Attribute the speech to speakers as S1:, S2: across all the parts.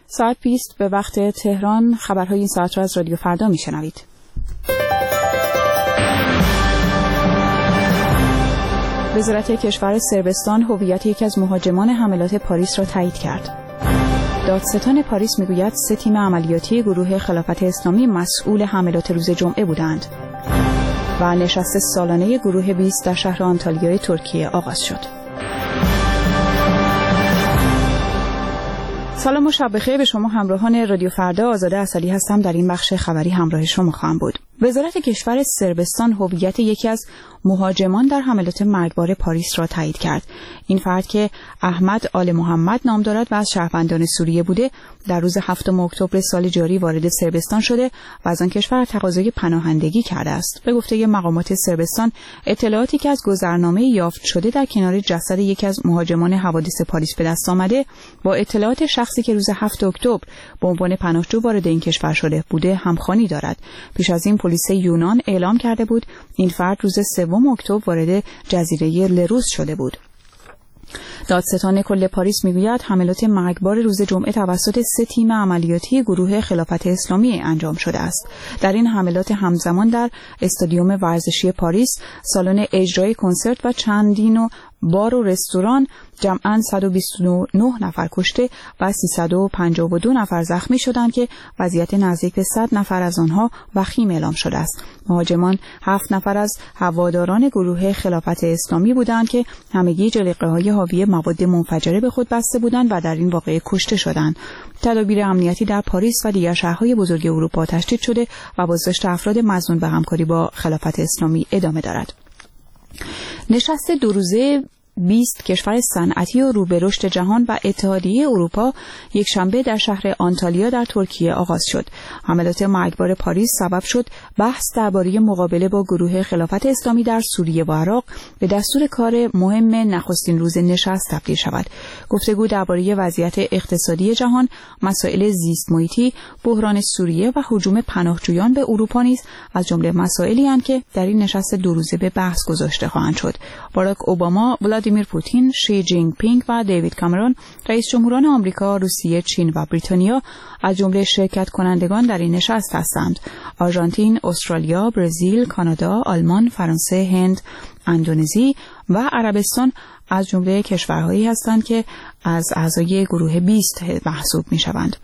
S1: ساعت 20 به وقت تهران. خبرهای این ساعت را از رادیو فردا میشنوید. وزارت کشور صربستان هویت یکی از مهاجمان حملات پاریس را تایید کرد. دادستان پاریس میگوید 3 تیم عملیاتی گروه خلافت اسلامی مسئول حملات روز جمعه بودند. و نشست سالانه گروه 20 در شهر آنتالیای ترکیه آغاز شد. سلام و شب بخیر به شما همراهان رادیو فردا. آزاده اصلی هستم. در این بخش خبری همراه شما خواهم بود. وزارت کشور صربستان هویت یکی از مهاجمان در حملات مرگبار پاریس را تایید کرد. این فرد که احمد آل محمد نام دارد و از شهروندان سوریه بوده، در روز 7 اکتبر سال جاری وارد صربستان شده و از آن کشور تقاضای پناهندگی کرده است. به گفته مقامات صربستان، اطلاعاتی که از گذرنامه یافت شده در کنار جسد یکی از مهاجمان حوادث پاریس به دست آمده، با اطلاعات شخصی که روز 7 اکتبر به عنوان پناهجو وارد این کشور شده بوده همخوانی دارد. پیش از این پلیس یونان اعلام کرده بود این فرد روز 3 اکتبر وارد جزیره لروس شده بود. دادستان کل پاریس میگوید حملات مرگبار روز جمعه توسط 3 تیم عملیاتی گروه خلافت اسلامی انجام شده است. در این حملات همزمان در استادیوم ورزشی پاریس، سالن اجرای کنسرت و چندین بار و رستوران جمعاً 129 نفر کشته و 352 نفر زخمی شدند که وضعیت نزدیک به 100 نفر از آنها وخیم اعلام شده است. مهاجمان 7 نفر از هواداران گروه خلافت اسلامی بودند که همگی جلیقه‌های حاوی مواد منفجره به خود بسته بودند و در این واقعه کشته شدند. تدابیر امنیتی در پاریس و دیگر شهرهای بزرگ اروپا تشدید شده و بازداشت افراد مظنون به همکاری با خلافت اسلامی ادامه دارد. نشست 2 روزه 20 کشور صنعتی و رو به رشد جهان و اتحادیه اروپا یک شنبه در شهر آنتالیا در ترکیه آغاز شد. حملات مرگبار پاریس سبب شد بحث درباره مقابله با گروه خلافت اسلامی در سوریه و عراق به دستور کار مهم نخستین روز نشست تبدیل شود. گفتگو درباره وضعیت اقتصادی جهان، مسائل زیست محیطی، بحران سوریه و هجوم پناهجویان به اروپا نیز از جمله مسائلی اند که در این نشست 2 روزه به بحث گذاشته خواهند شد. باراک اوباما، ولادیمیر پوتین، شی جینگ پینگ و دیوید کامرون، رئیس جمهوران آمریکا، روسیه، چین و بریتانیا از جمله شرکت کنندگان در این نشست هستند. آرژانتین، استرالیا، برزیل، کانادا، آلمان، فرانسه، هند، اندونزی و عربستان از جمله کشورهایی هستند که از اعضای گروه 20 محسوب می‌شوند.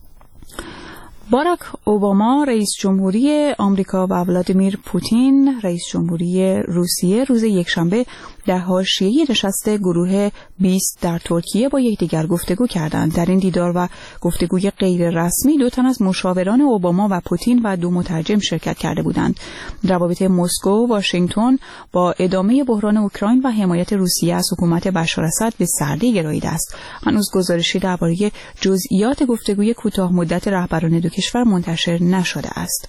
S1: باراک اوباما رئیس جمهوری آمریکا و ولادیمیر پوتین رئیس جمهوری روسیه روز یکشنبه در حاشیه نشست گروه 20 در ترکیه با یکدیگر گفتگو کردند. در این دیدار و گفتگوی غیر رسمی 2 تن از مشاوران اوباما و پوتین و 2 مترجم شرکت کرده بودند. روابط مسکو واشنگتن با ادامه بحران اوکراین و حمایت روسیه از حکومت بشار اسد به سردی گراییده است. هنوز گزارشی درباره جزئیات گفتگوی کوتاه مدت رهبران دو کشور منتشر نشده است.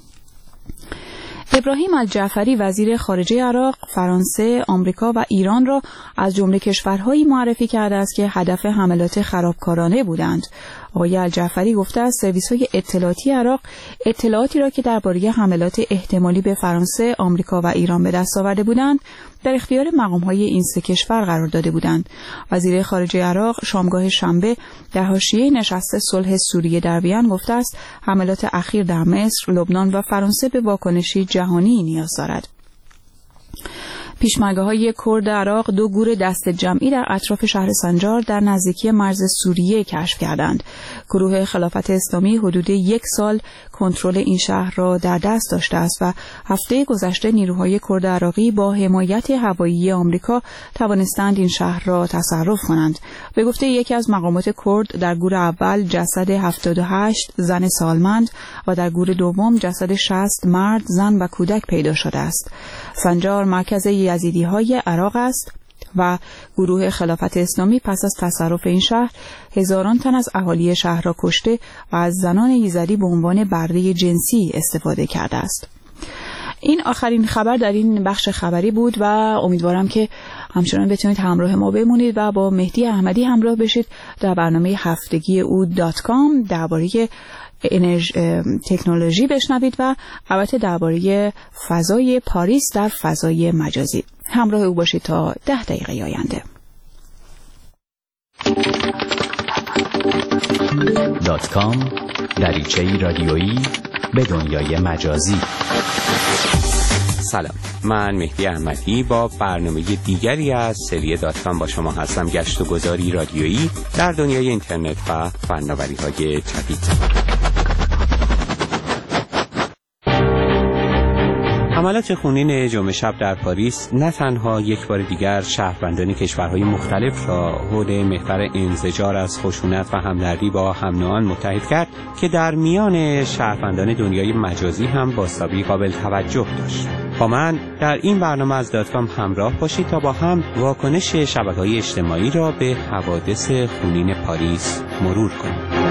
S1: ابراهیم الجعفری وزیر خارجه عراق، فرانسه، آمریکا و ایران را از جمله کشورهایی معرفی کرده است که هدف حملات خرابکارانه بودند. آقای الجعفری گفته است سرویس‌های اطلاعاتی عراق اطلاعاتی را که درباره حملات احتمالی به فرانسه، آمریکا و ایران به دست آورده بودند در اختیار مقام‌های این 3 کشور قرار داده بودند. وزیر خارجه عراق شامگاه شنبه در حاشیه نشست صلح سوریه در وین گفته است حملات اخیر در مصر، لبنان و فرانسه به واکنشی جهانی نیاز دارد. پیشمرگه‌های کرد عراق 2 گور دست جمعی در اطراف شهر سنجار در نزدیکی مرز سوریه کشف کردند. گروه خلافت اسلامی حدود 1 سال کنترل این شهر را در دست داشته است و هفته گذشته نیروهای کرد عراقی با حمایت هوایی آمریکا توانستند این شهر را تصرف کنند. به گفته یکی از مقامات کرد در گور اول جسد 78 زن سالمند و در گور دوم جسد 60 مرد، زن و کودک پیدا شده است. سنجار مرکز یزیدی‌های عراق است و گروه خلافت اسلامی پس از تصرف این شهر هزاران تن از اهالی شهر را کشته و از زنان یزدی به عنوان برده جنسی استفاده کرده است. این آخرین خبر در این بخش خبری بود و امیدوارم که همچنان بتونید همراه ما بمونید و با مهدی احمدی همراه بشید در برنامه هفتگی او.com درباره تکنولوژی بشنوید و البته درباره فضای پاریس در فضای مجازی. همراه او باشید تا 10 دقیقه آینده.
S2: facebook.com دریچه‌ای رادیویی به دنیای مجازی.
S3: سلام، من مهدی احمدی با برنامه دیگری از سری .com با شما هستم. گشت و گذاری رادیویی در دنیای اینترنت و فناوری‌های جدید. حملات خونین جمعه شب در پاریس نه تنها یک بار دیگر شهروندان کشورهای مختلف را حول محور انزجار از خشونت و همدردی با هم‌نوعان متحد کرد که در میان شهروندان دنیای مجازی هم بازتابی قابل توجه داشت. با من در این برنامه از .com همراه باشید تا با هم واکنش شبکه‌های اجتماعی را به حوادث خونین پاریس مرور کنیم.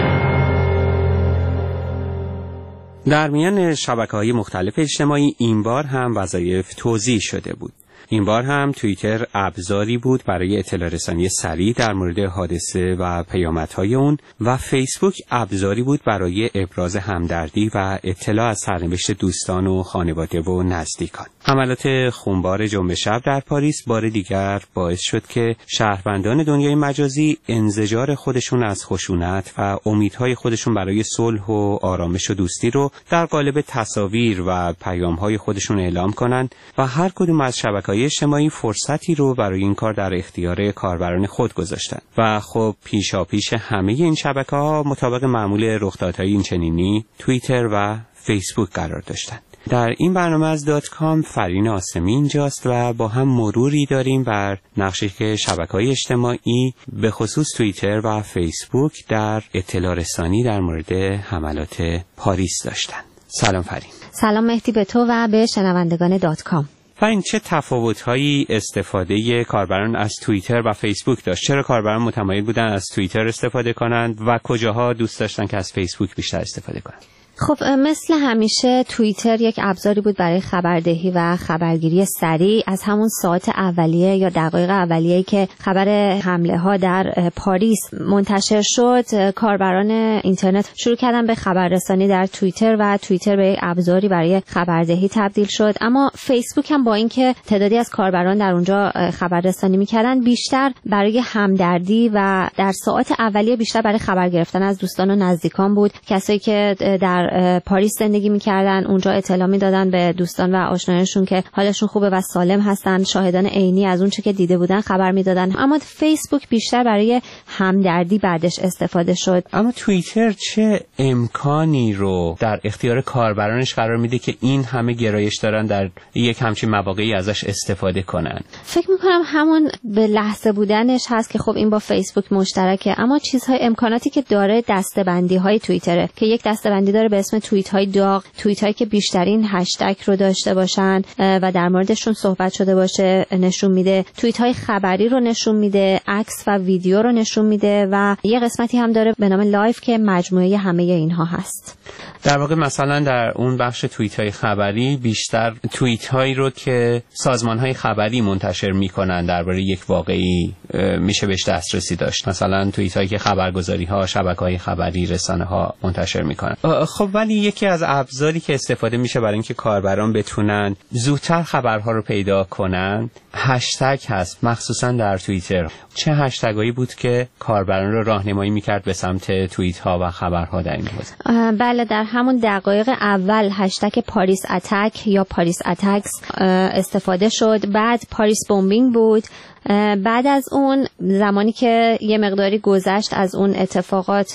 S3: در میان شبکه‌های مختلف اجتماعی این بار هم وظایف توزیع شده بود. این بار هم توییتر ابزاری بود برای اطلاع رسانی سریع در مورد حادثه و پیامدهای اون و فیسبوک ابزاری بود برای ابراز همدردی و اطلاع از سرنوشت دوستان و خانواده و نزدیکان. حملات خونبار جمعه شب در پاریس بار دیگر باعث شد که شهروندان دنیای مجازی انزجار خودشون از خشونت و امیدهای خودشون برای صلح و آرامش و دوستی رو در قالب تصاویر و پیام‌های خودشون اعلام کنند و هر کدوم از شبکه‌های اجتماعی فرصتی رو برای این کار در اختیار کاربران خود گذاشتند و خب پیشاپیش همه این شبکه‌ها مطابق معمول رخدادهای اینچنینی توییتر و فیسبوک قرار داشتند. در این برنامه از .com فرین آسمی اینجاست و با هم مروری داریم بر نقشی که شبکه‌های اجتماعی به خصوص توییتر و فیسبوک در اطلاع رسانی در مورد حملات پاریس داشتند. سلام فرین.
S4: سلام مهدی به تو و به شنوندگان .com.
S3: فرین، چه تفاوت‌هایی استفاده کاربران از توییتر و فیسبوک داشت؟ چرا کاربران متمایل بودن از توییتر استفاده کنند و کجاها دوست داشتن که از فیسبوک بیشتر استفاده کنند؟
S4: خب مثل همیشه توییتر یک ابزاری بود برای خبردهی و خبرگیری سریع از همون ساعت اولیه یا دقایق اولیه‌ای که خبر حمله ها در پاریس منتشر شد. کاربران اینترنت شروع کردن به خبررسانی در توییتر و توییتر به یک ابزاری برای خبردهی تبدیل شد. اما فیسبوک هم با اینکه تعدادی از کاربران در اونجا خبررسانی می‌کردن، بیشتر برای همدردی و در ساعت اولیه بیشتر برای خبر گرفتن از دوستان و نزدیکان بود. کسایی که در پاریس زندگی می‌کردن اونجا اطلاع می‌دادن به دوستان و آشنایانشون که حالشون خوبه و سالم هستن، شاهدان عینی از اون چه که دیده بودن خبر می‌دادن. اما فیسبوک بیشتر برای همدردی بعدش استفاده شد.
S3: اما توییتر چه امکانی رو در اختیار کاربرانش قرار میده که این همه گرایش دارن در یک همچین مواقعی ازش استفاده کنن؟
S4: فکر می‌کنم همون به لحظه بودنش هست که خب این با فیسبوک مشترکه، اما چیزهای امکاناتی که داره دسته‌بندی‌های توییتره که یک دسته‌بندی داره به اسم توییت‌های داغ، توییت‌هایی که بیشترین هشتگ رو داشته باشن و در موردشون صحبت شده باشه نشون میده، توییت‌های خبری رو نشون میده، عکس و ویدیو رو نشون میده و یه قسمتی هم داره به نام لایف که مجموعه همه اینها هست.
S3: در واقع مثلا در اون بخش توییت‌های خبری بیشتر توییت‌هایی رو که سازمان‌های خبری منتشر می‌کنن درباره یک واقعی میشه بهش دسترسی داشت. مثلا توییت‌هایی که خبرگزاری‌ها، شبکه‌های خبری، رسانه‌ها منتشر می‌کنن. خب ولی یکی از ابزاری که استفاده میشه برای اینکه کاربران بتونن زودتر خبرها رو پیدا کنن هشتگ هست، مخصوصا در توییتر. چه هشتگایی بود که کاربران رو راهنمایی می‌کرد به سمت توییت‌ها و خبرها در این حوزه؟
S4: بله، در همون دقایق اول هشتگ پاریس اتک یا پاریس اتکس استفاده شد. بعد پاریس بمبینگ بود. بعد از اون زمانی که یه مقداری گذشت از اون اتفاقات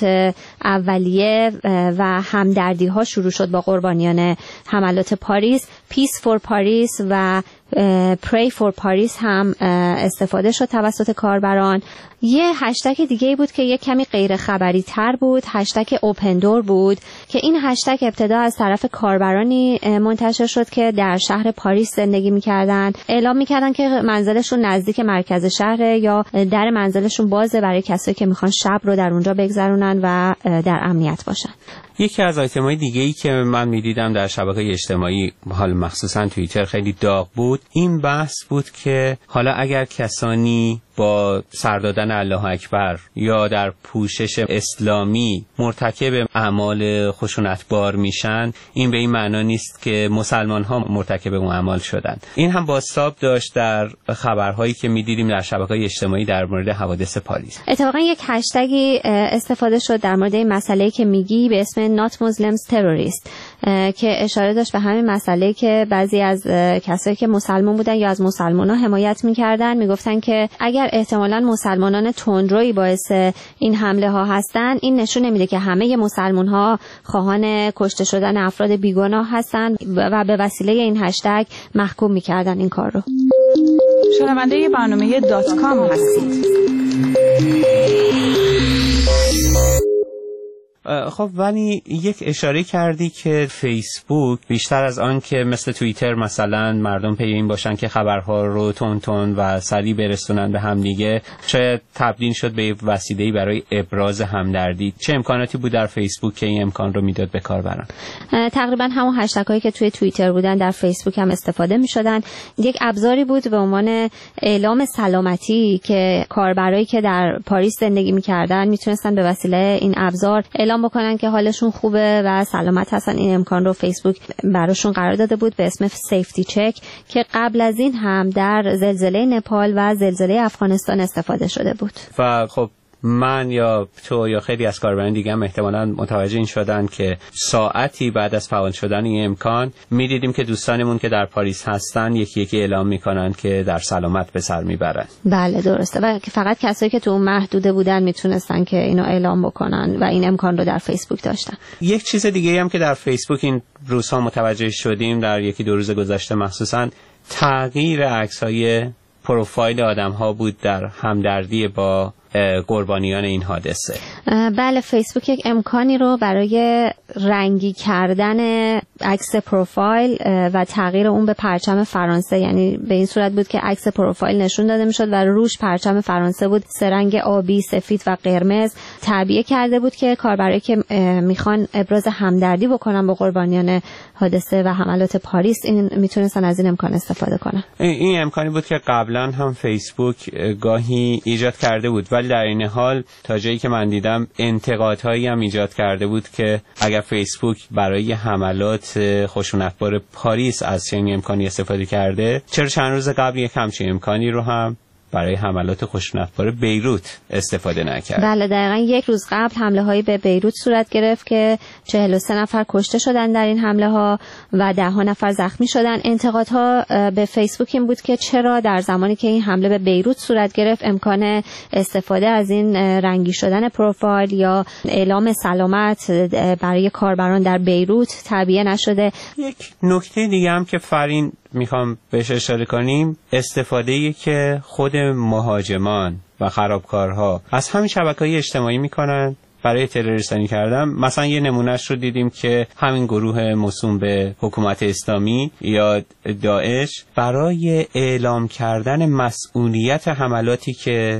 S4: اولیه و همدردی ها شروع شد با قربانیان حملات پاریس، پیس فور پاریس و پری فور پاریس هم استفاده شد توسط کاربران. یه هشتگ دیگه بود که یه کمی غیر خبری تر بود، هشتگ اوپن دور بود که این هشتگ ابتدا از طرف کاربرانی منتشر شد که در شهر پاریس زندگی می‌کردن، اعلام می‌کردن که منزلشون نزدیک مرکز شهر یا در منزلشون بازه برای کسایی که میخوان شب رو در اونجا بگذرونن و در امنیت باشن.
S3: یکی از آیتم‌های دیگه‌ای که من می‌دیدم در شبکه‌های اجتماعی، حالا مخصوصاً توییتر، خیلی داغ بود، این بحث بود که حالا اگر کسانی با سر دادن الله اکبر یا در پوشش اسلامی مرتکب اعمال خشونتبار میشن، این به این معنا نیست که مسلمان ها مرتکب اون اعمال شدن. این هم بازتاب داشت در خبرهایی که میدیدیم در شبکه‌های اجتماعی در مورد حوادث پاریس.
S4: اتفاقا یک هشتگی استفاده شد در مورد این مسئله که میگی به اسم Not Muslims Terrorist که اشاره داشت به همین مسئله که بعضی از کسایی که مسلمان بودن یا از مسلمان‌ها حمایت می‌کردن میگفتن که اگر احتمالاً مسلمانان تندرویی باعث این حمله ها هستن، این نشون نمیده که همه مسلمان‌ها خواهان کشته شدن افراد بیگناه هستن و به وسیله این هشتگ محکوم می‌کردن این کار رو.
S1: شنونده برنامه .com هستید.
S3: خب ولی یک اشاره کردی که فیسبوک بیشتر از آن که مثل توییتر مثلا مردم پی این باشن که خبرها رو تون و سریع برسونن به هم دیگه، شاید تبدیل شد به وسیله‌ای برای ابراز همدردی. چه امکاناتی بود در فیسبوک که این امکان رو میداد به کاربران؟
S4: تقریبا همون هشتگ‌هایی که توی توییتر بودن در فیسبوک هم استفاده می‌شدن. یک ابزاری بود به عنوان اعلام سلامتی که کاربرایی که در پاریس زندگی می‌کردن میتونستن به وسیله این ابزار اعلام بکنن که حالشون خوبه و سلامت هستن. این امکان رو فیسبوک براشون قرار داده بود به اسم سیفتی چک که قبل از این هم در زلزله نپال و زلزله افغانستان استفاده شده بود.
S3: و خب من یا تو یا خیلی از کاربران دیگه هم احتمالاً متوجه این شدن که ساعتی بعد از فعال شدن این امکان می‌دیدیم که دوستانمون که در پاریس هستن یکی اعلام می‌کنن که در سلامت به سر میبرن.
S4: بله درسته و فقط کسایی که تو اون محدوده بودن میتونستن که اینو اعلام بکنن و این امکان رو در فیسبوک داشتن. یک
S3: چیز دیگه هم که در فیسبوک این روزها متوجه شدیم در یکی دو روز گذشته مخصوصاً تغییر عکس‌های پروفایل آدم‌ها بود در همدردی با قربانیان این حادثه.
S4: بله فیسبوک یک امکانی رو برای رنگی کردن عکس پروفایل و تغییر اون به پرچم فرانسه، یعنی به این صورت بود که عکس پروفایل نشون داده میشد و روش پرچم فرانسه بود، سه رنگ آبی، سفید و قرمز، تعبیه کرده بود که کاربرایی که میخوان ابراز همدردی بکنن با قربانیان حادثه و حملات پاریس این میتونستن از این امکان استفاده کنن. این
S3: امکانی بود که قبلا هم فیسبوک گاهی ایجاد کرده بود، ولی در این حال تا جایی که من دیدم انتقادهایی هم ایجاد کرده بود که اگر فیسبوک برای حملات خشونتبار پاریس از چنین امکانی استفاده کرده، چرا چند روز قبل یک همچین امکانی رو هم برای حملات خشونتبار بیروت استفاده نکرد؟ بله
S4: دقیقاً یک روز قبل حمله هایی به بیروت صورت گرفت که 43 نفر کشته شدن در این حمله ها و 10 نفر زخمی شدن. انتقادها به فیسبوک این بود که چرا در زمانی که این حمله به بیروت صورت گرفت امکان استفاده از این رنگی شدن پروفایل یا اعلام سلامت برای کاربران در بیروت تعبیه نشده.
S3: یک نکته دیگه هم که فرین میخوام بهش اشاره کنیم، استفاده‌ای که خود مهاجمان و خرابکارها از همین شبکه‌های اجتماعی میکنن برای تروریستی کردن. مثلا یه نمونهش رو دیدیم که همین گروه موسوم به حکومت اسلامی یا داعش برای اعلام کردن مسئولیت حملاتی که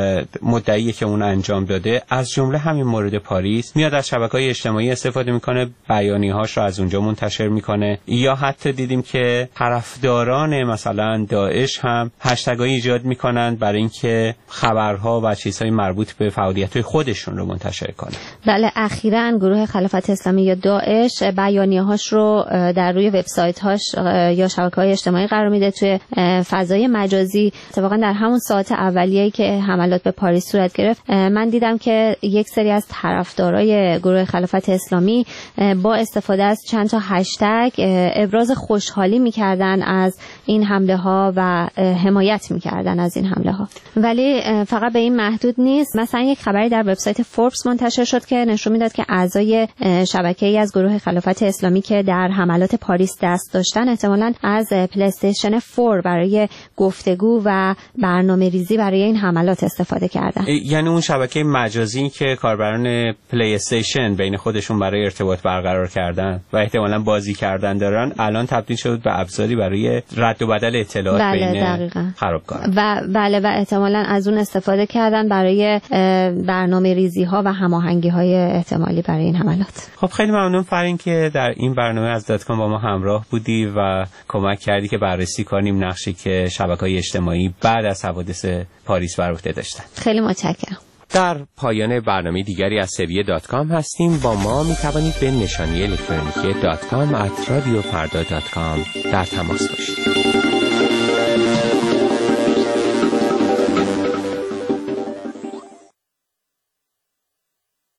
S3: مدعیه که اون انجام داده، از جمله همین مورد پاریس، میاد از شبکه‌های اجتماعی استفاده میکنه، بیانیه‌هاش رو از اونجا منتشر میکنه. یا حتی دیدیم که طرفداران مثلا داعش هم هشتگ‌های ایجاد میکنن برای اینکه خبرها و چیزهای مربوط به فعالیت‌های خودشون رو منتشر کنه.
S4: بله اخیراً گروه خلافت اسلامی یا داعش بیانیه‌هاش رو در روی وبسایت‌هاش یا شبکه‌های اجتماعی قرار میده توی فضای مجازی. اتفاقاً در همون ساعت اولیه‌ای که حملات به پاریس صورت گرفت من دیدم که یک سری از طرفدارای گروه خلافت اسلامی با استفاده از چند تا هشتگ ابراز خوشحالی می‌کردن از این حمله‌ها و حمایت می‌کردن از این حمله‌ها. ولی فقط به این محدود نیست. مثلا یک خبری در وبسایت فوربس منتشر شد که نشون میداد که اعضای شبکه‌ای از گروه خلافت اسلامی که در حملات پاریس دست داشتن احتمالاً از پلی استیشن 4 برای گفتگو و برنامه‌ریزی برای این حملات استفاده کردن.
S3: یعنی اون شبکه مجازی که کاربران پلی استیشن بین خودشون برای ارتباط برقرار کردن و احتمالاً بازی کردن دارن، الان تبدیل شد به ابزاری برای رد رد و بدل اطلاعات بین خرابکاران
S4: و احتمالاً از اون استفاده کردن برای برنامه‌ریزی‌ها و هماهنگی‌های احتمالی برای این حملات.
S3: خب خیلی ممنون فرین که در این برنامه از داتکام با ما همراه بودی و کمک کردی که بررسی کنیم نقشی که شبکه‌های اجتماعی بعد از حوادث پاریس بر عهده داشتن.
S4: خیلی متشکرم.
S3: در پایان برنامه دیگری از سری داتکام هستیم. با ما می توانید به نشانی الکترونیکی .com@radiofarda.com در تماس باشید.